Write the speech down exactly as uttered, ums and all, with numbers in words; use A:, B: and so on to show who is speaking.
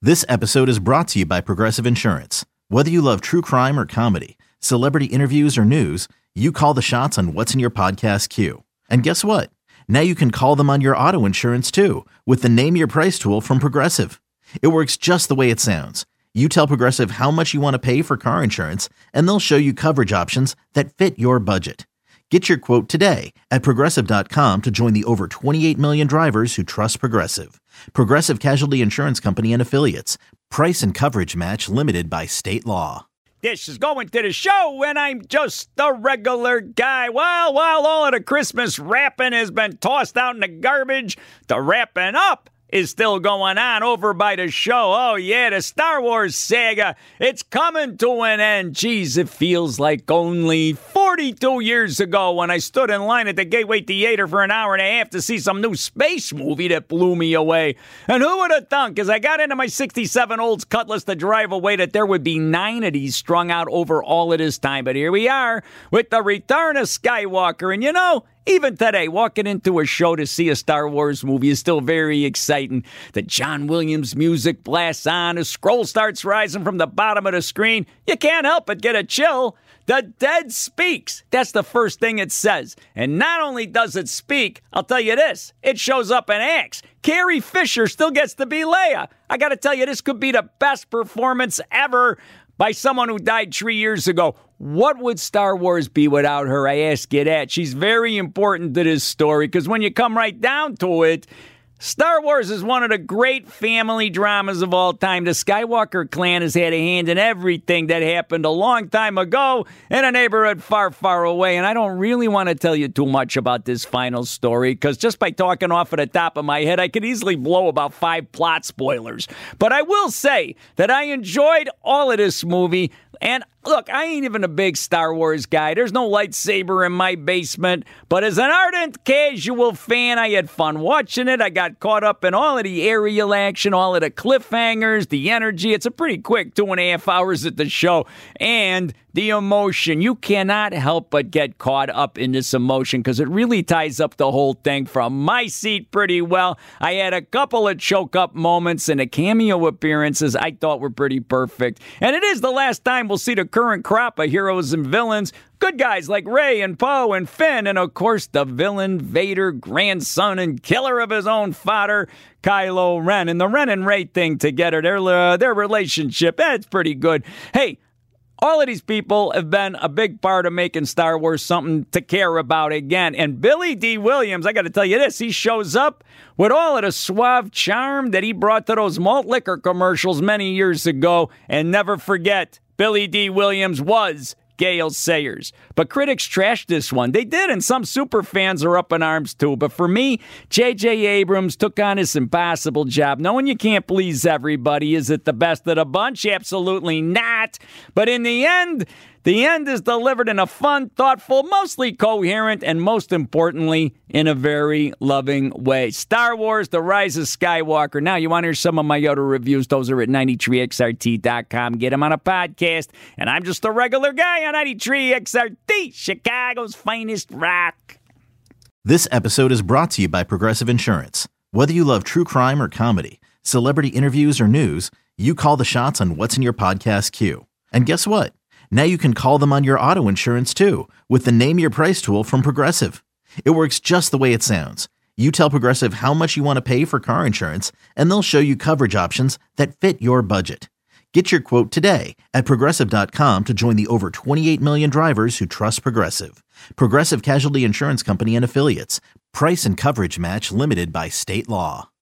A: This episode is brought to you by Progressive Insurance. Whether you love true crime or comedy, celebrity interviews or news, you call the shots on what's in your podcast queue. And guess what? Now you can call them on your auto insurance too with the Name Your Price tool from Progressive. It works just the way it sounds. You tell Progressive how much you want to pay for car insurance, and they'll show you coverage options that fit your budget. Get your quote today at Progressive dot com to join the over twenty-eight million drivers who trust Progressive. Progressive Casualty Insurance Company and Affiliates. Price and coverage match limited by state law.
B: This is going to the show, and I'm just a regular guy. Well, while all of the Christmas wrapping has been tossed out in the garbage, the wrapping up is still going on over by the show. Oh, yeah, the Star Wars saga. It's coming to an end. Jeez, it feels like only forty-two years ago when I stood in line at the Gateway Theater for an hour and a half to see some new space movie that blew me away. And who would have thunk, as I got into my sixty-seven Olds Cutlass to drive away, that there would be nine of these strung out over all of this time. But here we are with the Return of Skywalker. And you know, even today, walking into a show to see a Star Wars movie is still very exciting. The John Williams music blasts on, a scroll starts rising from the bottom of the screen. You can't help but get a chill. The dead speaks. That's the first thing it says. And not only does it speak, I'll tell you this, it shows up and acts. Carrie Fisher still gets to be Leia. I got to tell you, this could be the best performance ever by someone who died three years ago. What would Star Wars be without her? I ask you that. She's very important to this story because when you come right down to it, Star Wars is one of the great family dramas of all time. The Skywalker clan has had a hand in everything that happened a long time ago in a neighborhood far, far away. And I don't really want to tell you too much about this final story because just by talking off of the top of my head, I could easily blow about five plot spoilers. But I will say that I enjoyed all of this movie. And look, I ain't even a big Star Wars guy. There's no lightsaber in my basement. But as an ardent casual fan, I had fun watching it. I got caught up in all of the aerial action, all of the cliffhangers, the energy. It's a pretty quick two and a half hours at the show. And the emotion. You cannot help but get caught up in this emotion because it really ties up the whole thing from my seat pretty well. I had a couple of choke-up moments and the cameo appearances I thought were pretty perfect. And it is the last time we'll see the current crop of heroes and villains. Good guys like Rey and Poe and Finn, and of course the villain Vader, grandson and killer of his own father, Kylo Ren. And the Ren and Rey thing together, their, uh, their relationship, that's pretty good. Hey, all of these people have been a big part of making Star Wars something to care about again. And Billy Dee Williams, I got to tell you this, he shows up with all of the suave charm that he brought to those malt liquor commercials many years ago. And never forget, Billy Dee Williams was Gale Sayers. But critics trashed this one. They did, and some super fans are up in arms too. But for me, J J Abrams took on this impossible job. Knowing you can't please everybody, is it the best of the bunch? Absolutely not. But in the end, the end is delivered in a fun, thoughtful, mostly coherent, and most importantly, in a very loving way. Star Wars, The Rise of Skywalker. Now, you want to hear some of my other reviews? Those are at ninety-three X R T dot com. Get them on a podcast. And I'm just a regular guy on ninety-three X R T, Chicago's finest rock.
A: This episode is brought to you by Progressive Insurance. Whether you love true crime or comedy, celebrity interviews or news, you call the shots on what's in your podcast queue. And guess what? Now you can call them on your auto insurance too with the Name Your Price tool from Progressive. It works just the way it sounds. You tell Progressive how much you want to pay for car insurance, and they'll show you coverage options that fit your budget. Get your quote today at Progressive dot com to join the over twenty-eight million drivers who trust Progressive. Progressive Casualty Insurance Company and Affiliates. Price and coverage match limited by state law.